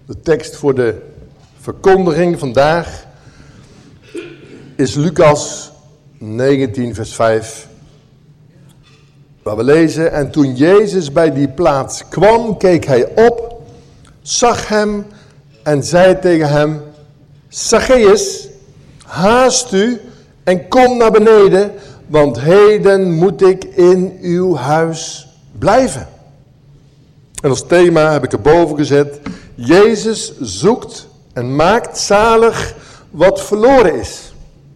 De tekst voor de verkondiging vandaag is Lucas 19 vers 5. Waar we lezen: en toen Jezus bij die plaats kwam, keek hij op, zag hem en zei tegen hem: Zacchaeus, haast u en kom naar beneden, want heden moet ik in uw huis blijven. En als thema heb ik erboven gezet: Jezus zoekt en maakt zalig wat verloren is.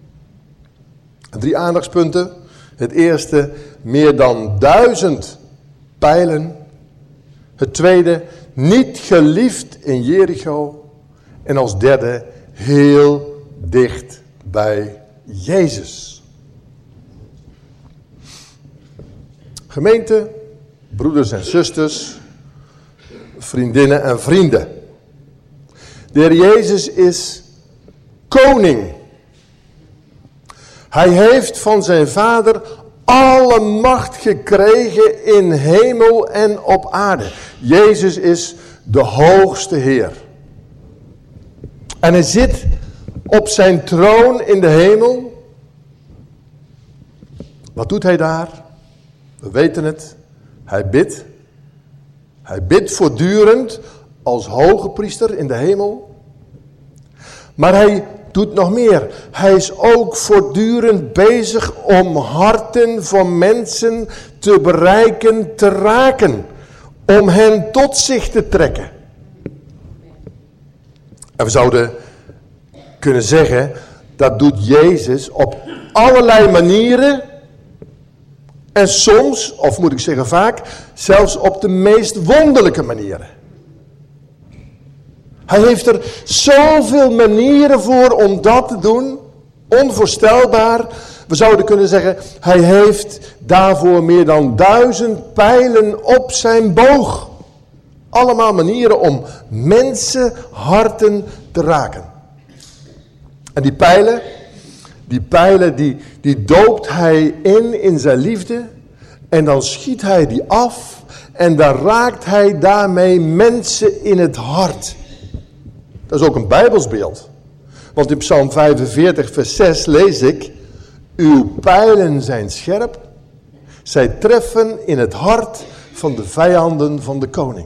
3 aandachtspunten. Het eerste, meer dan 1000 pijlen. Het tweede, niet geliefd in Jericho. En als derde, heel dicht bij Jezus. Gemeente, broeders en zusters, vriendinnen en vrienden. De Heer Jezus is koning. Hij heeft van zijn Vader alle macht gekregen in hemel en op aarde. Jezus is de hoogste Heer. En hij zit op zijn troon in de hemel. Wat doet hij daar? We weten het. Hij bidt. Hij bidt voortdurend als hoge priester in de hemel. Maar hij doet nog meer. Hij is ook voortdurend bezig om harten van mensen te bereiken, te raken. Om hen tot zich te trekken. En we zouden kunnen zeggen, dat doet Jezus op allerlei manieren. En soms, of moet ik zeggen vaak, zelfs op de meest wonderlijke manieren. Hij heeft er zoveel manieren voor om dat te doen. Onvoorstelbaar. We zouden kunnen zeggen, hij heeft daarvoor meer dan 1000 pijlen op zijn boog. Allemaal manieren om mensenharten te raken. En die pijlen die doopt hij in zijn liefde. En dan schiet hij die af. En dan raakt hij daarmee mensen in het hart. Dat is ook een Bijbelsbeeld. Want in Psalm 45 vers 6 lees ik: uw pijlen zijn scherp. Zij treffen in het hart van de vijanden van de koning.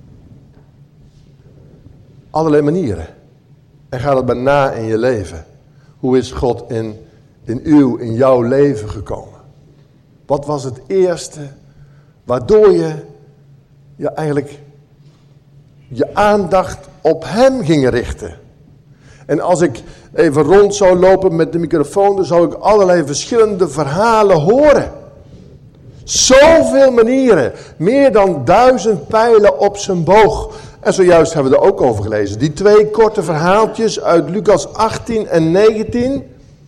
Allerlei manieren. En ga het maar na in je leven. Hoe is God in jouw leven gekomen? Wat was het eerste waardoor je eigenlijk je aandacht op hem ging richten? En als ik even rond zou lopen met de microfoon, dan zou ik allerlei verschillende verhalen horen. Zoveel manieren. Meer dan 1000 pijlen op zijn boog. En zojuist hebben we er ook over gelezen. Die 2 korte verhaaltjes uit Lucas 18 en 19.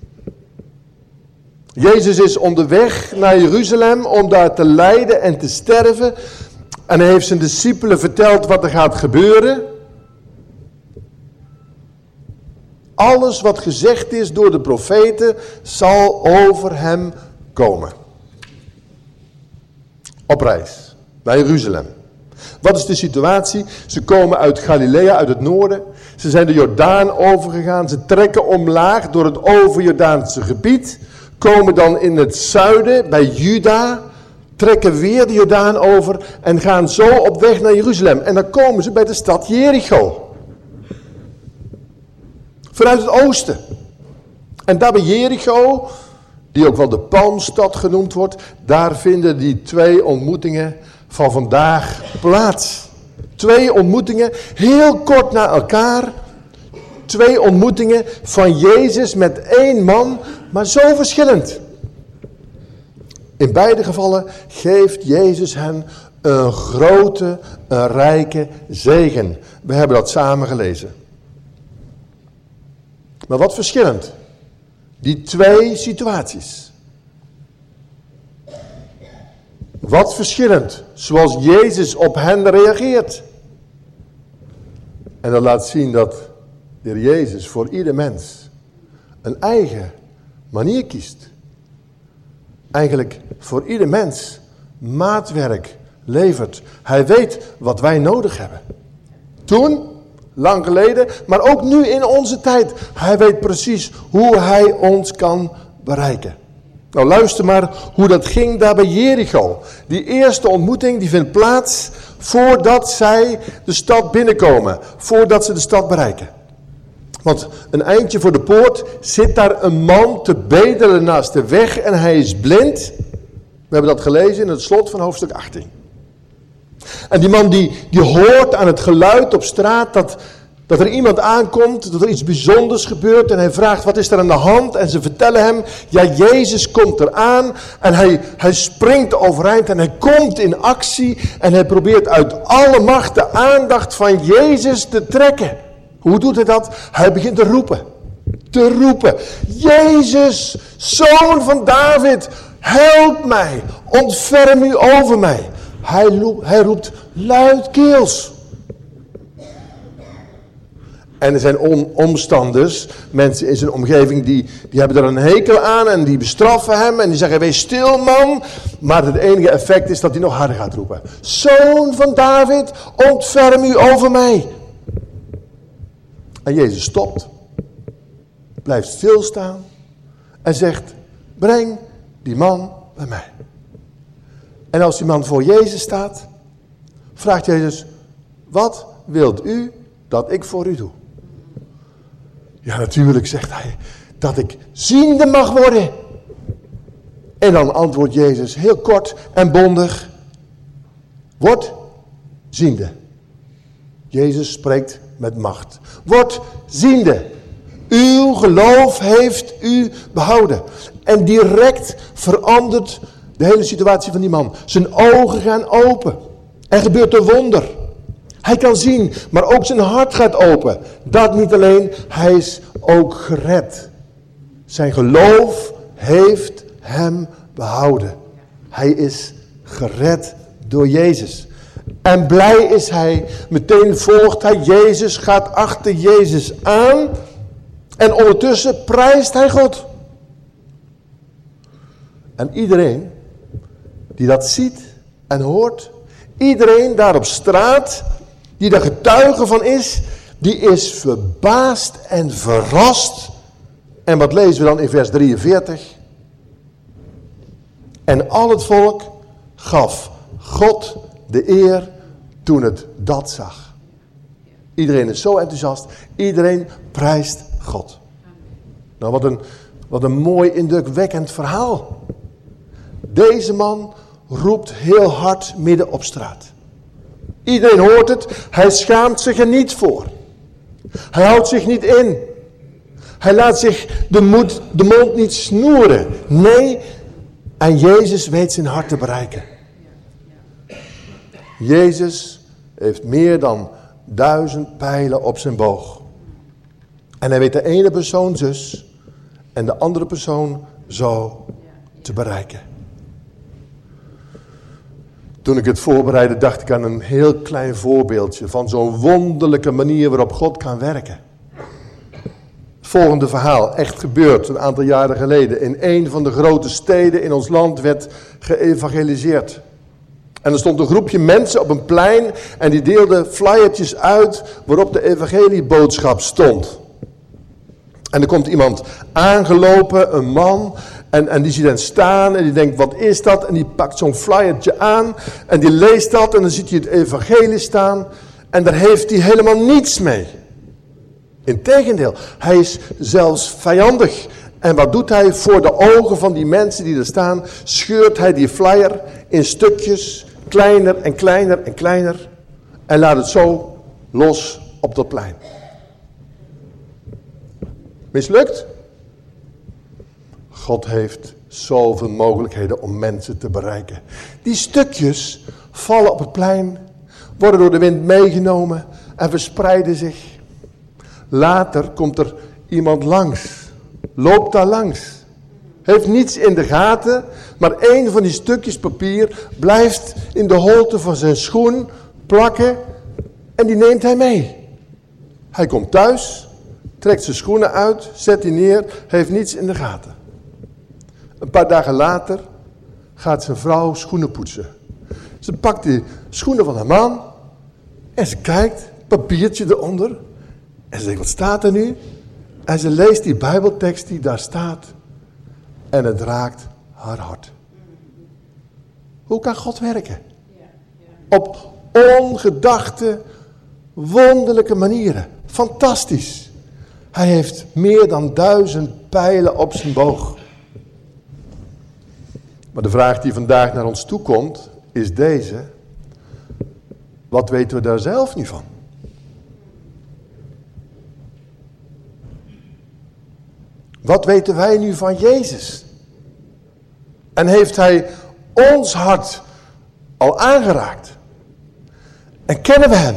Jezus is onderweg naar Jeruzalem om daar te lijden en te sterven. En hij heeft zijn discipelen verteld wat er gaat gebeuren. Alles wat gezegd is door de profeten zal over hem komen. Op reis naar Jeruzalem. Wat is de situatie? Ze komen uit Galilea, uit het noorden. Ze zijn de Jordaan overgegaan. Ze trekken omlaag door het overjordaanse gebied. Komen dan in het zuiden bij Juda. Trekken weer de Jordaan over. En gaan zo op weg naar Jeruzalem. En dan komen ze bij de stad Jericho. Vanuit het oosten. En daar bij Jericho, die ook wel de Palmstad genoemd wordt, daar vinden die 2 ontmoetingen van vandaag plaats. 2 ontmoetingen, heel kort na elkaar. 2 ontmoetingen van Jezus met 1 man, maar zo verschillend. In beide gevallen geeft Jezus hen een grote, een rijke zegen. We hebben dat samen gelezen. Maar wat verschillend. Die 2 situaties. Wat verschillend. Zoals Jezus op hen reageert. En dat laat zien dat de Heer Jezus voor ieder mens een eigen manier kiest. Eigenlijk voor ieder mens maatwerk levert. Hij weet wat wij nodig hebben. Toen lang geleden, maar ook nu in onze tijd. Hij weet precies hoe hij ons kan bereiken. Nou, luister maar hoe dat ging daar bij Jericho. Die eerste ontmoeting die vindt plaats voordat zij de stad binnenkomen. Voordat ze de stad bereiken. Want een eindje voor de poort zit daar een man te bedelen naast de weg en hij is blind. We hebben dat gelezen in het slot van hoofdstuk 18. En die man die hoort aan het geluid op straat dat er iemand aankomt, dat er iets bijzonders gebeurt. En hij vraagt, wat is er aan de hand? En ze vertellen hem, ja, Jezus komt eraan. En hij springt overeind en hij komt in actie. En hij probeert uit alle macht de aandacht van Jezus te trekken. Hoe doet hij dat? Hij begint te roepen. Te roepen. Jezus, zoon van David, help mij. Ontferm u over mij. Hij roept luidkeels. En er zijn omstanders, mensen in zijn omgeving, die hebben er een hekel aan en die bestraffen hem. En die zeggen, wees stil man. Maar het enige effect is dat hij nog harder gaat roepen. Zoon van David, ontferm u over mij. En Jezus stopt. Blijft stilstaan. En zegt, breng die man bij mij. En als die man voor Jezus staat, vraagt Jezus, wat wilt u dat ik voor u doe? Ja, natuurlijk, zegt hij, dat ik ziende mag worden. En dan antwoordt Jezus heel kort en bondig, word ziende. Jezus spreekt met macht. Word ziende. Uw geloof heeft u behouden. En direct verandert de hele situatie van die man. Zijn ogen gaan open. Er gebeurt een wonder. Hij kan zien, maar ook zijn hart gaat open. Dat niet alleen, hij is ook gered. Zijn geloof heeft hem behouden. Hij is gered door Jezus. En blij is hij, meteen volgt hij Jezus, gaat achter Jezus aan. En ondertussen prijst hij God. En iedereen die dat ziet en hoort, iedereen daar op straat, die daar getuige van is, die is verbaasd en verrast. En wat lezen we dan in vers 43? En al het volk gaf God de eer toen het dat zag. Iedereen is zo enthousiast. Iedereen prijst God. Nou, wat een mooi indrukwekkend verhaal. Deze man roept heel hard midden op straat. Iedereen hoort het. Hij schaamt zich er niet voor. Hij houdt zich niet in. Hij laat zich de mond niet snoeren. Nee, en Jezus weet zijn hart te bereiken. Jezus heeft meer dan 1000 pijlen op zijn boog. En hij weet de ene persoon zus en de andere persoon zo te bereiken. Toen ik het voorbereidde, dacht ik aan een heel klein voorbeeldje van zo'n wonderlijke manier waarop God kan werken. Het volgende verhaal, echt gebeurd een aantal jaren geleden. In een van de grote steden in ons land werd geëvangeliseerd. En er stond een groepje mensen op een plein en die deelden flyertjes uit waarop de evangelieboodschap stond. En er komt iemand aangelopen, een man, en die ziet hen staan en die denkt, wat is dat? En die pakt zo'n flyertje aan en die leest dat en dan ziet hij het evangelie staan en daar heeft hij helemaal niets mee. Integendeel, hij is zelfs vijandig. En wat doet hij voor de ogen van die mensen die er staan? Scheurt hij die flyer in stukjes, kleiner en kleiner en kleiner. En laat het zo los op dat plein. Mislukt? God heeft zoveel mogelijkheden om mensen te bereiken. Die stukjes vallen op het plein, worden door de wind meegenomen en verspreiden zich. Later komt er iemand langs, loopt daar langs. Heeft niets in de gaten, maar één van die stukjes papier blijft in de holte van zijn schoen plakken en die neemt hij mee. Hij komt thuis, trekt zijn schoenen uit, zet die neer, heeft niets in de gaten. Een paar dagen later gaat zijn vrouw schoenen poetsen. Ze pakt die schoenen van haar man en ze kijkt, papiertje eronder. En ze denkt, wat staat er nu? En ze leest die Bijbeltekst die daar staat. En het raakt haar hart. Hoe kan God werken? Op ongedachte, wonderlijke manieren. Fantastisch. Hij heeft meer dan 1000 pijlen op zijn boog. Maar de vraag die vandaag naar ons toe komt, is deze. Wat weten we daar zelf nu van? Wat weten wij nu van Jezus? En heeft hij ons hart al aangeraakt? En kennen we hem?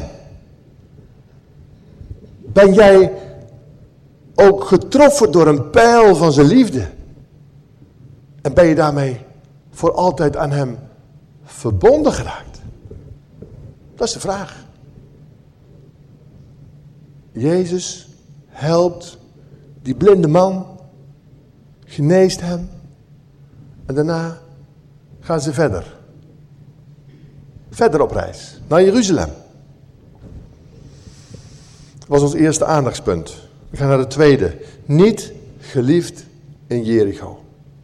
Ben jij ook getroffen door een pijl van zijn liefde? En ben je daarmee voor altijd aan hem verbonden geraakt? Dat is de vraag. Jezus helpt die blinde man, geneest hem en daarna gaan ze verder. Verder op reis, naar Jeruzalem. Dat was ons eerste aandachtspunt. We gaan naar het tweede. Niet geliefd in Jericho.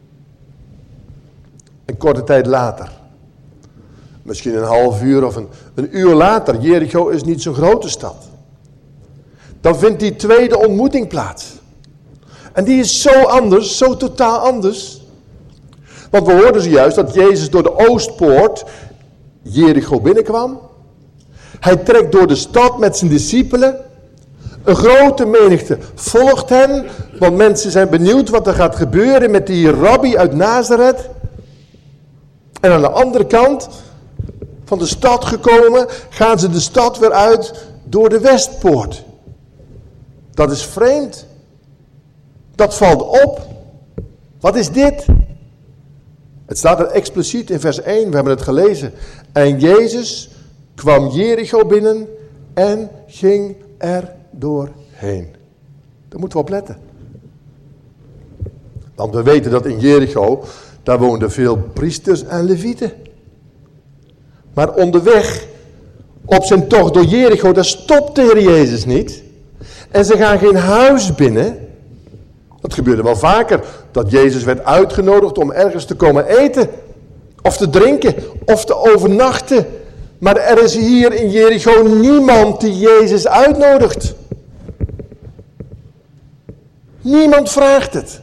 Een korte tijd later. Misschien een half uur of een uur later. Jericho is niet zo'n grote stad. Dan vindt die tweede ontmoeting plaats. En die is zo anders, zo totaal anders. Want we hoorden zojuist dat Jezus door de Oostpoort Jericho binnenkwam. Hij trekt door de stad met zijn discipelen. Een grote menigte volgt hem. Want mensen zijn benieuwd wat er gaat gebeuren met die rabbi uit Nazareth. En aan de andere kant van de stad gekomen, gaan ze de stad weer uit door de Westpoort. Dat is vreemd. Dat valt op. Wat is dit? Het staat er expliciet in vers 1, we hebben het gelezen. En Jezus kwam Jericho binnen en ging er doorheen. Daar moeten we op letten. Want we weten dat in Jericho, daar woonden veel priesters en levieten. Maar onderweg, op zijn tocht door Jericho, daar stopt de Heer Jezus niet. En ze gaan geen huis binnen. Dat gebeurde wel vaker, dat Jezus werd uitgenodigd om ergens te komen eten. Of te drinken, of te overnachten. Maar er is hier in Jericho niemand die Jezus uitnodigt. Niemand vraagt het.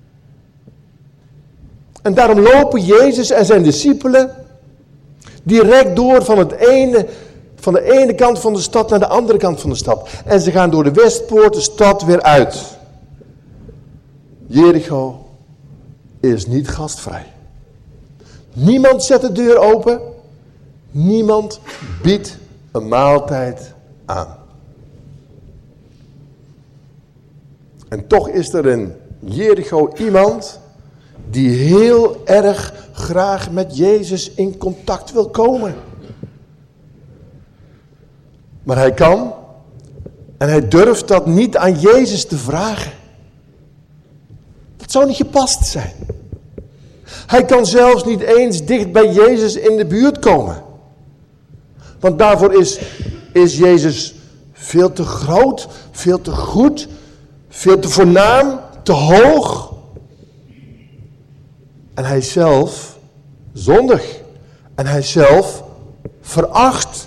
En daarom lopen Jezus en zijn discipelen direct door van de ene kant van de stad naar de andere kant van de stad. En ze gaan door de Westpoort de stad weer uit. Jericho is niet gastvrij. Niemand zet de deur open. Niemand biedt een maaltijd aan. En toch is er in Jericho iemand die heel erg graag met Jezus in contact wil komen. Maar hij kan en hij durft dat niet aan Jezus te vragen. Dat zou niet gepast zijn. Hij kan zelfs niet eens dicht bij Jezus in de buurt komen. Want daarvoor is Jezus veel te groot, veel te goed, veel te voornaam, te hoog. En hij zelf zondig. En hij zelf veracht.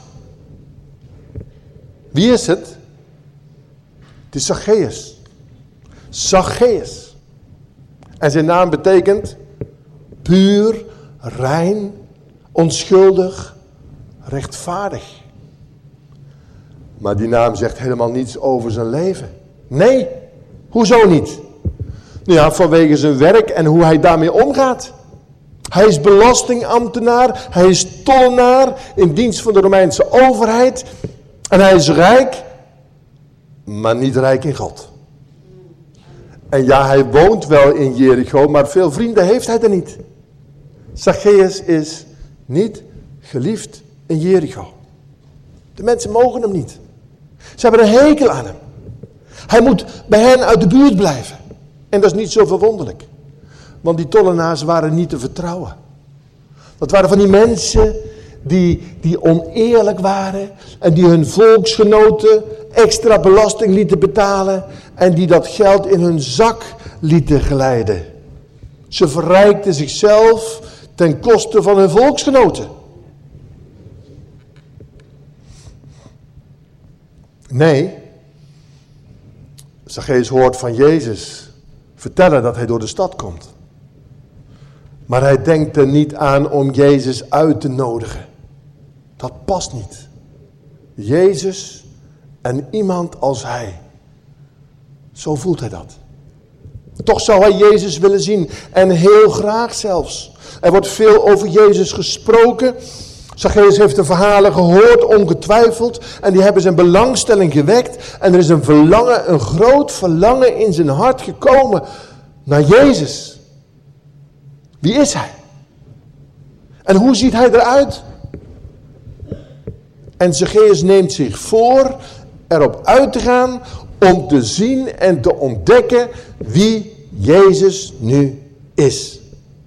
Wie is het? Het is Zacchaeus. Zacchaeus. En zijn naam betekent puur, rein, onschuldig, rechtvaardig. Maar die naam zegt helemaal niets over zijn leven. Nee, hoezo niet? Nou ja, vanwege zijn werk en hoe hij daarmee omgaat. Hij is belastingambtenaar, hij is tollenaar in dienst van de Romeinse overheid. En hij is rijk, maar niet rijk in God. En ja, hij woont wel in Jericho, maar veel vrienden heeft hij er niet. Zacchaeus is niet geliefd in Jericho. De mensen mogen hem niet. Ze hebben een hekel aan hem. Hij moet bij hen uit de buurt blijven. En dat is niet zo verwonderlijk. Want die tollenaars waren niet te vertrouwen. Dat waren van die mensen die oneerlijk waren en die hun volksgenoten extra belasting lieten betalen en die dat geld in hun zak lieten glijden. Ze verrijkten zichzelf ten koste van hun volksgenoten. Nee, Zacchaeus hoort van Jezus vertellen dat hij door de stad komt. Maar hij denkt er niet aan om Jezus uit te nodigen. Dat past niet. Jezus en iemand als hij. Zo voelt hij dat. Toch zou hij Jezus willen zien. En heel graag zelfs. Er wordt veel over Jezus gesproken. Zacchaeus heeft de verhalen gehoord, ongetwijfeld. En die hebben zijn belangstelling gewekt. En er is een groot verlangen in zijn hart gekomen naar Jezus. Wie is hij? En hoe ziet hij eruit? En Zacchaeus neemt zich voor erop uit te gaan om te zien en te ontdekken wie Jezus nu is.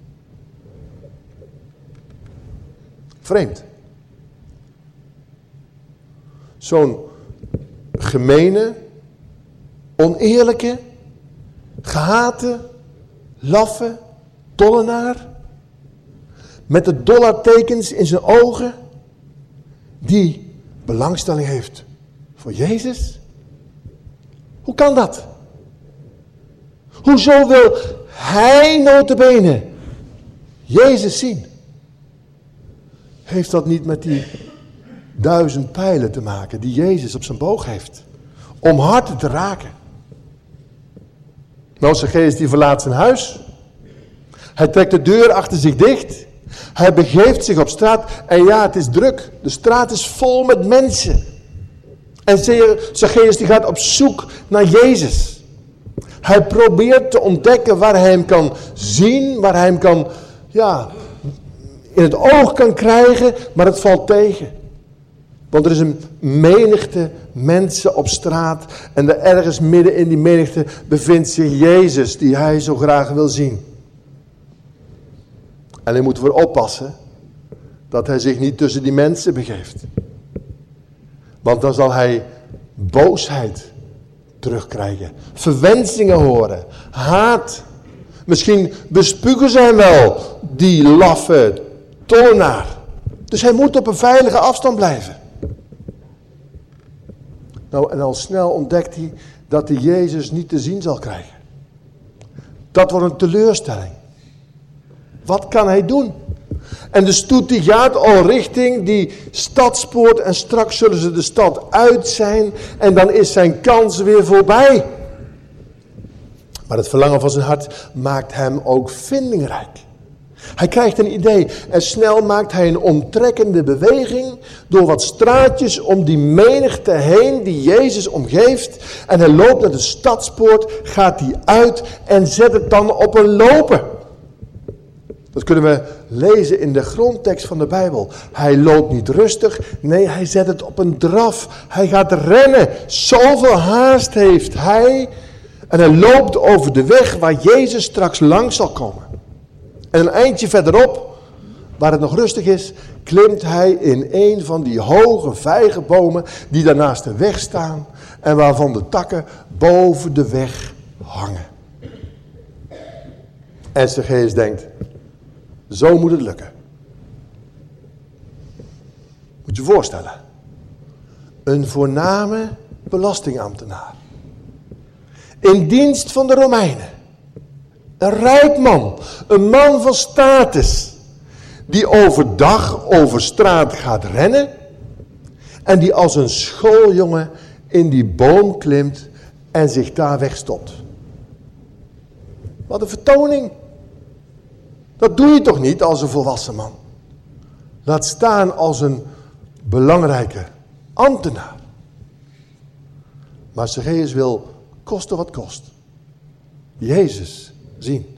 Vreemd. Zo'n gemene, oneerlijke, gehate, laffe tollenaar met de dollartekens in zijn ogen die belangstelling heeft voor Jezus. Hoe kan dat? Hoezo wil hij nota bene Jezus zien? Heeft dat niet met die 1000 pijlen te maken die Jezus op zijn boog heeft? Om harten te raken. Nou, Zacchaeus die verlaat zijn huis. Hij trekt de deur achter zich dicht. Hij begeeft zich op straat. En ja, het is druk. De straat is vol met mensen. En Zacchaeus die gaat op zoek naar Jezus. Hij probeert te ontdekken waar hij hem kan zien. Waar hij hem kan, in het oog kan krijgen. Maar het valt tegen. Want er is een menigte mensen op straat. En er ergens midden in die menigte bevindt zich Jezus. Die hij zo graag wil zien. En hij moet ervoor oppassen dat hij zich niet tussen die mensen begeeft. Want dan zal hij boosheid terugkrijgen. Verwensingen horen. Haat. Misschien bespugen ze hem wel, die laffe tollenaar. Dus hij moet op een veilige afstand blijven. Nou, en al snel ontdekt hij dat hij Jezus niet te zien zal krijgen. Dat wordt een teleurstelling. Wat kan hij doen? En de stoet die gaat al richting die stadspoort en straks zullen ze de stad uit zijn en dan is zijn kans weer voorbij. Maar het verlangen van zijn hart maakt hem ook vindingrijk. Hij krijgt een idee en snel maakt hij een omtrekkende beweging door wat straatjes om die menigte heen die Jezus omgeeft. En hij loopt naar de stadspoort, gaat die uit en zet het dan op een lopen. Dat kunnen we lezen in de grondtekst van de Bijbel. Hij loopt niet rustig, nee, hij zet het op een draf. Hij gaat rennen, zoveel haast heeft hij. En hij loopt over de weg waar Jezus straks langs zal komen. En een eindje verderop, waar het nog rustig is, klimt hij in een van die hoge vijgenbomen die daar naast de weg staan. En waarvan de takken boven de weg hangen. En Zacchaeus denkt, zo moet het lukken. Moet je voorstellen. Een voorname belastingambtenaar. In dienst van de Romeinen. Een rijk man. Een man van status. Die overdag over straat gaat rennen. En die als een schooljongen in die boom klimt en zich daar wegstopt. Wat een vertoning. Dat doe je toch niet als een volwassen man. Laat staan als een belangrijke ambtenaar. Maar Zacchaeus wil koste wat kost. Jezus zien.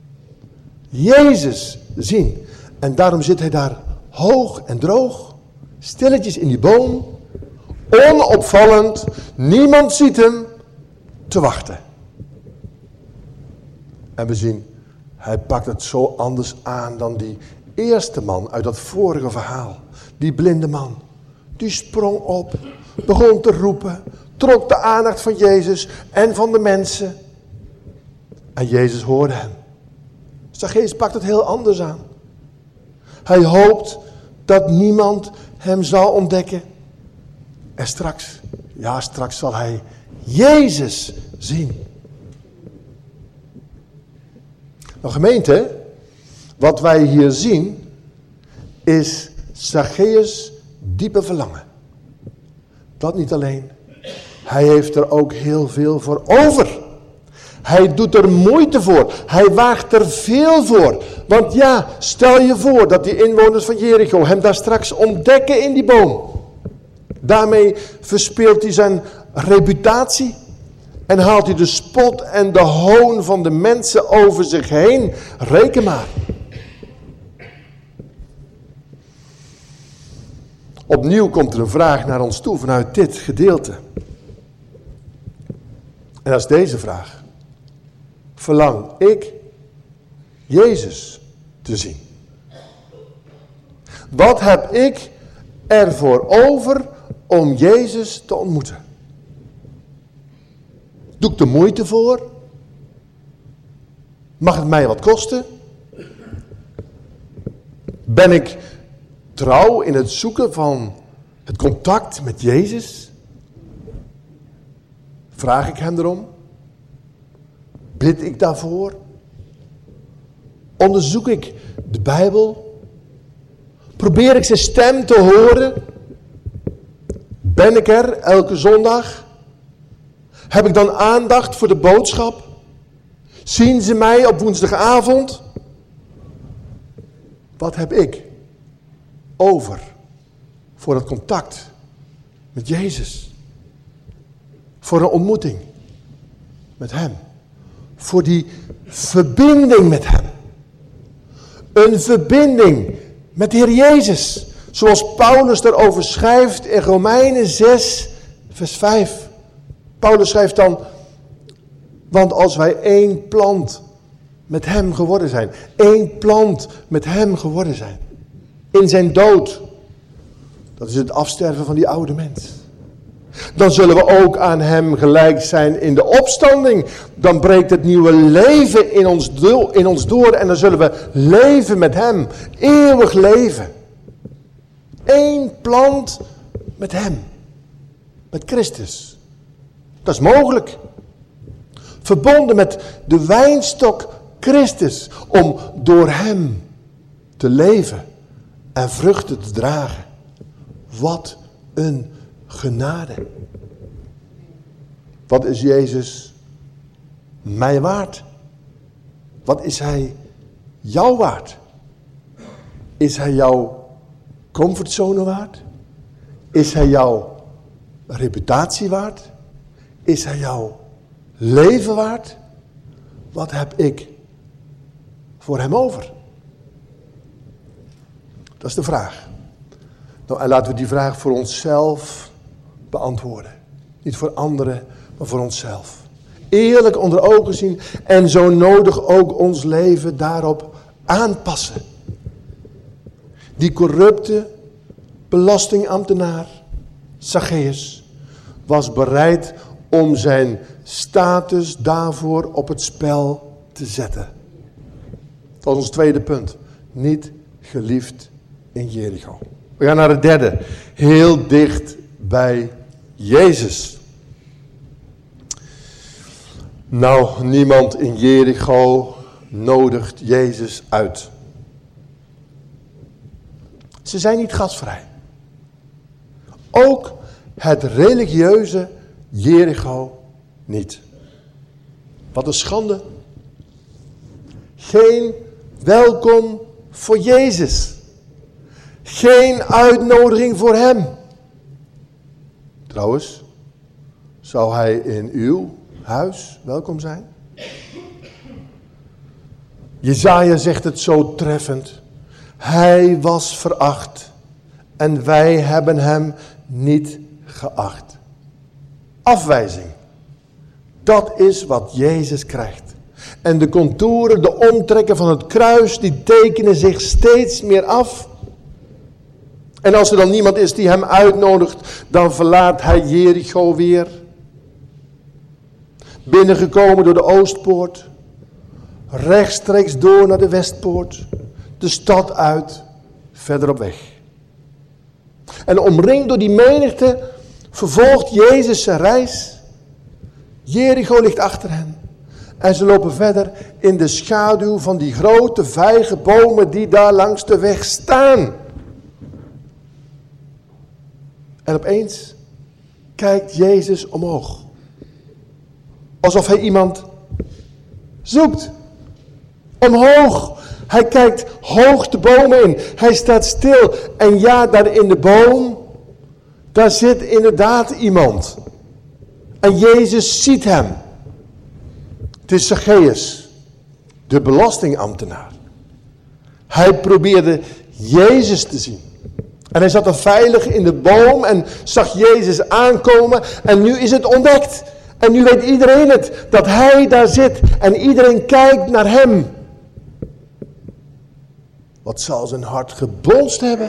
Jezus zien. En daarom zit hij daar hoog en droog. Stilletjes in die boom. Onopvallend. Niemand ziet hem. Te wachten. En we zien, hij pakt het zo anders aan dan die eerste man uit dat vorige verhaal, die blinde man, die sprong op, begon te roepen, trok de aandacht van Jezus en van de mensen. En Jezus hoorde hem. Zacchaeus pakt het heel anders aan. Hij hoopt dat niemand hem zal ontdekken. En straks zal hij Jezus zien. Nou gemeente, wat wij hier zien is Zacchaeus' diepe verlangen. Dat niet alleen. Hij heeft er ook heel veel voor over. Hij doet er moeite voor. Hij waagt er veel voor. Want ja, stel je voor dat die inwoners van Jericho hem daar straks ontdekken in die boom. Daarmee verspeelt hij zijn reputatie. En haalt hij de spot en de hoon van de mensen over zich heen. Reken maar. Opnieuw komt er een vraag naar ons toe vanuit dit gedeelte. En dat is deze vraag. Verlang ik Jezus te zien? Wat heb ik ervoor over om Jezus te ontmoeten? Doe ik de moeite voor? Mag het mij wat kosten? Ben ik trouw in het zoeken van het contact met Jezus? Vraag ik hem erom? Bid ik daarvoor? Onderzoek ik de Bijbel? Probeer ik zijn stem te horen? Ben ik er elke zondag? Heb ik dan aandacht voor de boodschap? Zien ze mij op woensdagavond? Wat heb ik over voor het contact met Jezus? Voor een ontmoeting met hem. Voor die verbinding met hem. Een verbinding met de Heer Jezus. Zoals Paulus daarover schrijft in Romeinen 6 vers 5. Paulus schrijft dan: want als wij één plant met hem geworden zijn. Één plant met hem geworden zijn. In zijn dood. Dat is het afsterven van die oude mens. Dan zullen we ook aan hem gelijk zijn in de opstanding. Dan breekt het nieuwe leven in ons door. En dan zullen we leven met hem. Eeuwig leven. Eén plant met hem. Met Christus. Dat is mogelijk. Verbonden met de wijnstok Christus. Om door hem te leven. En vruchten te dragen. Wat een genade. Wat is Jezus mij waard? Wat is hij jou waard? Is hij jouw comfortzone waard? Is hij jouw reputatie waard? Is hij jouw leven waard? Wat heb ik voor hem over? Dat is de vraag. Nou, en laten we die vraag voor onszelf beantwoorden. Niet voor anderen, maar voor onszelf. Eerlijk onder ogen zien en zo nodig ook ons leven daarop aanpassen. Die corrupte belastingambtenaar, Zacchaeus, was bereid om zijn status daarvoor op het spel te zetten. Dat is ons tweede punt. Niet geliefd in Jericho. We gaan naar het derde. Heel dicht bij Jezus. Nou, niemand in Jericho nodigt Jezus uit. Ze zijn niet gastvrij. Ook het religieuze Jericho niet. Wat een schande. Geen welkom voor Jezus. Geen uitnodiging voor hem. Trouwens, zou hij in uw huis welkom zijn? Jesaja zegt het zo treffend. Hij was veracht en wij hebben hem niet geacht. Afwijzing. Dat is wat Jezus krijgt. En de contouren, de omtrekken van het kruis, die tekenen zich steeds meer af. En als er dan niemand is die hem uitnodigt, dan verlaat hij Jericho weer. Binnengekomen door de Oostpoort, rechtstreeks door naar de Westpoort, de stad uit, verder op weg. En omringd door die menigte vervolgt Jezus zijn reis. Jericho ligt achter hen. En ze lopen verder in de schaduw van die grote vijgenbomen die daar langs de weg staan. En opeens kijkt Jezus omhoog. Alsof hij iemand zoekt. Omhoog. Hij kijkt hoog de bomen in. Hij staat stil. En ja, daar in de boom, daar zit inderdaad iemand. En Jezus ziet hem. Het is Zacchaeus, de belastingambtenaar. Hij probeerde Jezus te zien. En hij zat er veilig in de boom en zag Jezus aankomen. En nu is het ontdekt. En nu weet iedereen het, dat hij daar zit. En iedereen kijkt naar hem. Wat zal zijn hart gebonst hebben.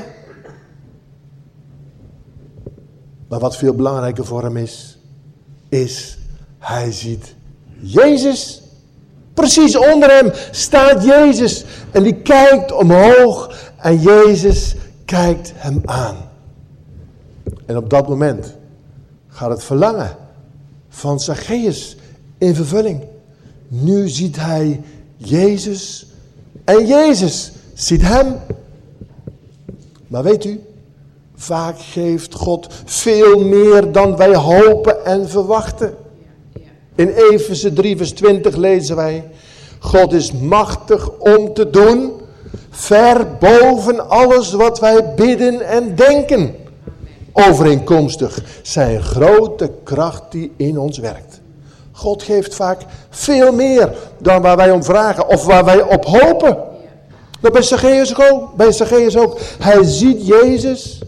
Maar wat veel belangrijker voor hem is hij ziet Jezus. Precies onder hem staat Jezus. En die kijkt omhoog en Jezus kijkt hem aan. En op dat moment gaat het verlangen van Zacchaeus in vervulling. Nu ziet hij Jezus en Jezus ziet hem. Maar weet u, vaak geeft God veel meer dan wij hopen en verwachten. In Efeze 3 vers 20 lezen wij: God is machtig om te doen, ver boven alles wat wij bidden en denken. Overeenkomstig zijn grote kracht die in ons werkt. God geeft vaak veel meer dan waar wij om vragen of waar wij op hopen. Dat bij Zacchaeus ook. Hij ziet Jezus.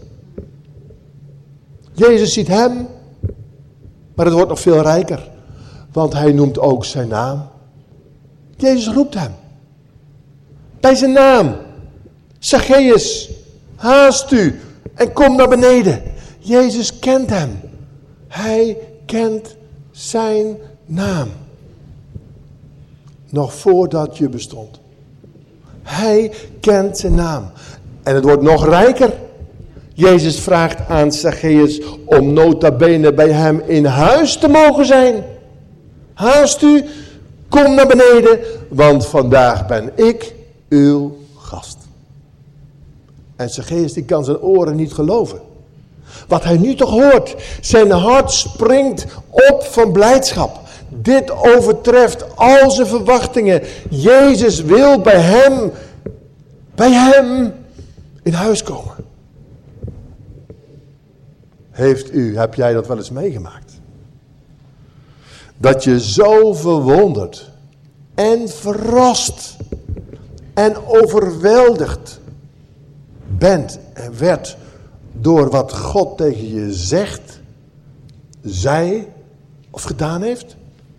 Jezus ziet hem. Maar het wordt nog veel rijker. Want hij noemt ook zijn naam. Jezus roept hem. Bij zijn naam. Zacchaeus, haast u en kom naar beneden. Jezus kent hem. Hij kent zijn naam. Nog voordat je bestond. Hij kent zijn naam. En het wordt nog rijker. Jezus vraagt aan Zacchaeus om nota bene bij hem in huis te mogen zijn. Haast u, kom naar beneden, want vandaag ben ik uw gast. En Zacchaeus die kan zijn oren niet geloven. Wat hij nu toch hoort, zijn hart springt op van blijdschap. Dit overtreft al zijn verwachtingen. Jezus wil bij hem in huis komen. Heb jij dat wel eens meegemaakt? Dat je zo verwonderd en verrast en overweldigd bent en werd door wat God tegen je zegt, zei of gedaan heeft?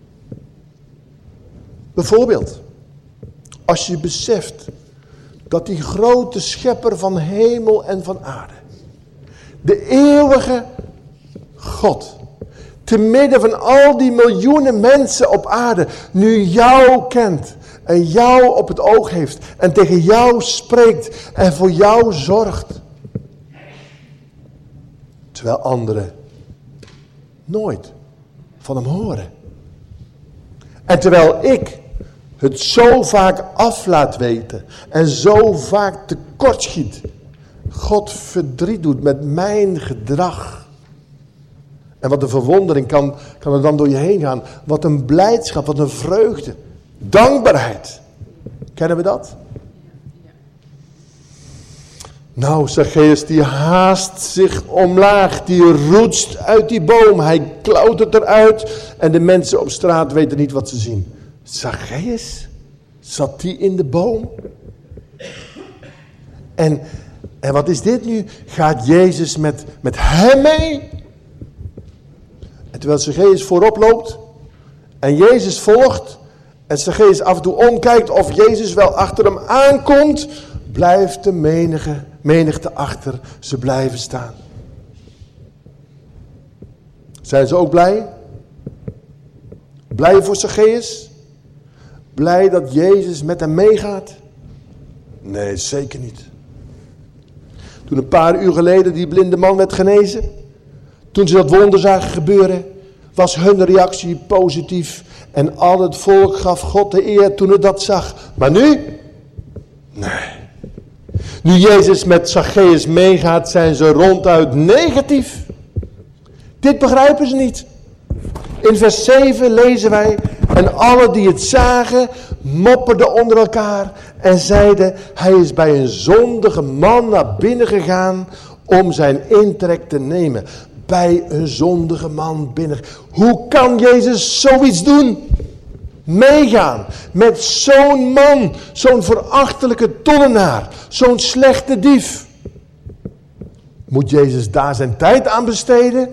Bijvoorbeeld, als je beseft dat die grote schepper van hemel en van aarde, de eeuwige God, te midden van al die miljoenen mensen op aarde, nu jou kent en jou op het oog heeft en tegen jou spreekt en voor jou zorgt. Terwijl anderen nooit van hem horen. En terwijl ik het zo vaak af laat weten en zo vaak tekortschiet, God verdriet doet met mijn gedrag. En wat een verwondering kan er dan door je heen gaan. Wat een blijdschap, wat een vreugde. Dankbaarheid. Kennen we dat? Nou, Zacchaeus die haast zich omlaag. Die roetst uit die boom. Hij klautert eruit. En de mensen op straat weten niet wat ze zien. Zacchaeus? Zat die in de boom? En wat is dit nu? Gaat Jezus met hem mee? En terwijl Zacchaeus voorop loopt en Jezus volgt en Zacchaeus af en toe omkijkt of Jezus wel achter hem aankomt, blijft de menigte achter ze blijven staan. Zijn ze ook blij? Blij voor Zacchaeus? Blij dat Jezus met hem meegaat? Nee, zeker niet. Toen een paar uur geleden die blinde man werd genezen, toen ze dat wonder zagen gebeuren, was hun reactie positief. En al het volk gaf God de eer toen het dat zag. Maar nu? Nee. Nu Jezus met Zacchaeus meegaat, zijn ze ronduit negatief. Dit begrijpen ze niet. In vers 7 lezen wij: en alle die het zagen, mopperden onder elkaar en zeiden: hij is bij een zondige man naar binnen gegaan om zijn intrek te nemen. Bij een zondige man binnen. Hoe kan Jezus zoiets doen? Meegaan met zo'n man, zo'n verachtelijke tollenaar, zo'n slechte dief. Moet Jezus daar zijn tijd aan besteden?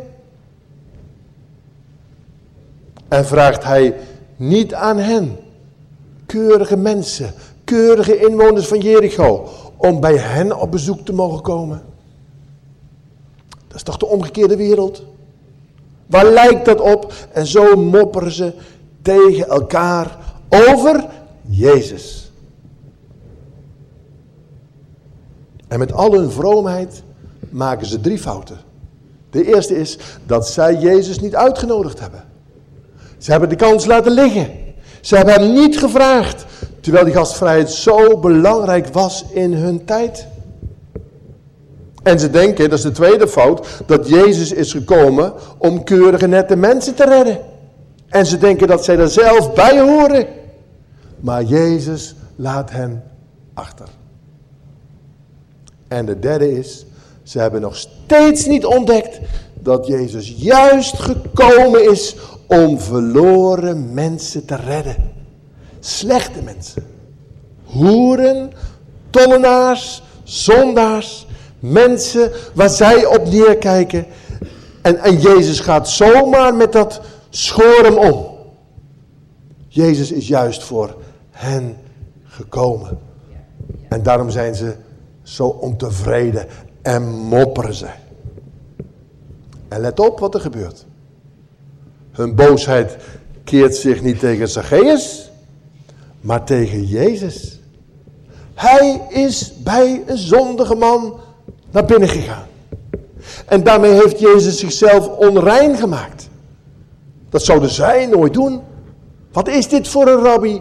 En vraagt hij niet aan hen, keurige mensen, keurige inwoners van Jericho, om bij hen op bezoek te mogen komen? Dat is toch de omgekeerde wereld? Waar lijkt dat op? En zo mopperen ze tegen elkaar over Jezus. En met al hun vroomheid maken ze 3 fouten. De eerste is dat zij Jezus niet uitgenodigd hebben. Ze hebben de kans laten liggen. Ze hebben hem niet gevraagd, terwijl die gastvrijheid zo belangrijk was in hun tijd. En ze denken, dat is de tweede fout, dat Jezus is gekomen om keurige nette mensen te redden. En ze denken dat zij er zelf bij horen. Maar Jezus laat hen achter. En de derde is, ze hebben nog steeds niet ontdekt dat Jezus juist gekomen is om verloren mensen te redden. Slechte mensen. Hoeren, tollenaars, zondaars, mensen waar zij op neerkijken. En Jezus gaat zomaar met dat schoren om. Jezus is juist voor hen gekomen. En daarom zijn ze zo ontevreden en mopperen ze. En let op wat er gebeurt. Hun boosheid keert zich niet tegen Zacchaeus, maar tegen Jezus. Hij is bij een zondige man naar binnen gegaan. En daarmee heeft Jezus zichzelf onrein gemaakt. Dat zouden zij nooit doen. Wat is dit voor een rabbi?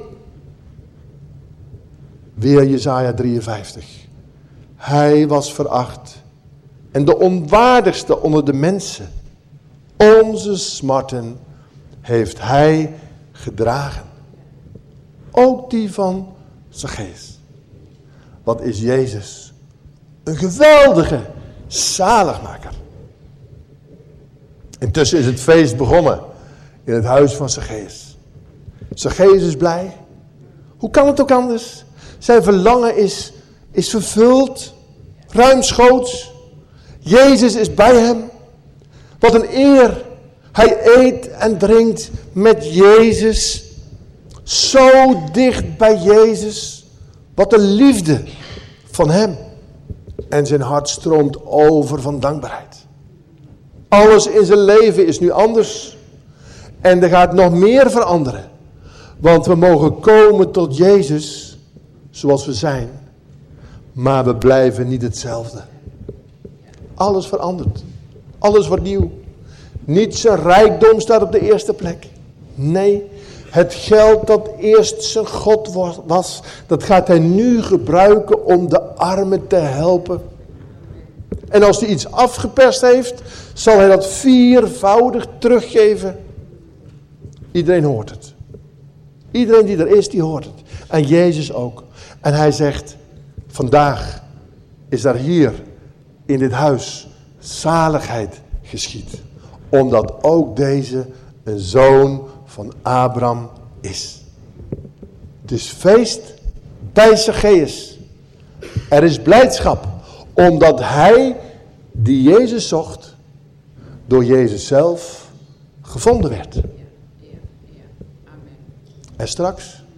Weer Jesaja 53. Hij was veracht en de onwaardigste onder de mensen. Onze smarten heeft hij gedragen. Ook die van Zacchaeus. Wat is Jezus? Een geweldige zaligmaker. Intussen is het feest begonnen in het huis van Zacchaeus. Zacchaeus is blij. Hoe kan het ook anders? Zijn verlangen is vervuld. Ruimschoots. Jezus is bij hem. Wat een eer. Hij eet en drinkt met Jezus. Zo dicht bij Jezus. Wat een liefde van hem. En zijn hart stroomt over van dankbaarheid. Alles in zijn leven is nu anders. En er gaat nog meer veranderen. Want we mogen komen tot Jezus zoals we zijn. Maar we blijven niet hetzelfde. Alles verandert. Alles wordt nieuw. Niet zijn rijkdom staat op de eerste plek. Nee, het geld dat eerst zijn God was, dat gaat hij nu gebruiken om de armen te helpen. En als hij iets afgeperst heeft, zal hij dat 4voudig teruggeven. Iedereen hoort het. Iedereen die er is, die hoort het. En Jezus ook. En hij zegt, vandaag is daar hier in dit huis zaligheid geschied. Omdat ook deze een zoon van Abraham is. Het is feest bij Zacchaeus. Er is blijdschap. Omdat hij, die Jezus zocht, door Jezus zelf gevonden werd. En straks,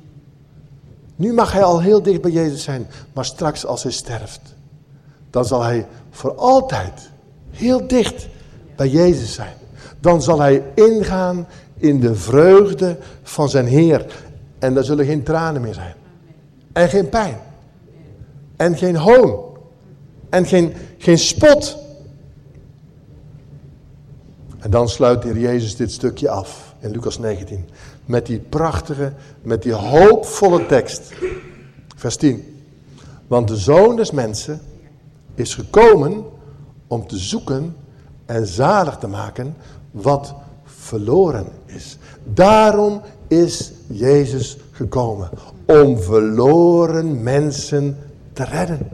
Nu mag hij al heel dicht bij Jezus zijn. Maar straks als hij sterft. Dan zal hij voor altijd heel dicht bij Jezus zijn. Dan zal hij ingaan in de vreugde van zijn Heer. En daar zullen geen tranen meer zijn. En geen pijn. En geen hoon. En geen spot. En dan sluit de Heer Jezus dit stukje af. In Lucas 19. Met die prachtige, met die hoopvolle tekst. Vers 10. Want de Zoon des Mensen is gekomen om te zoeken en zalig te maken wat verloren is. Daarom is Jezus gekomen. Om verloren mensen te redden.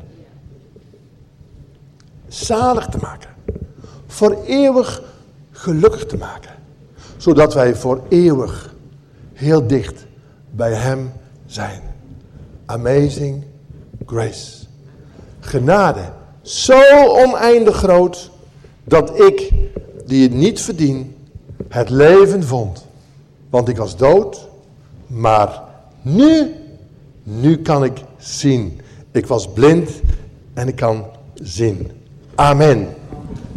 Zalig te maken. Voor eeuwig gelukkig te maken. Zodat wij voor eeuwig heel dicht bij hem zijn. Amazing grace. Genade. Zo oneindig groot. Dat ik, die het niet verdien, het leven vond. Want ik was dood. Maar nu kan ik zien. Ik was blind en ik kan zien. Amen.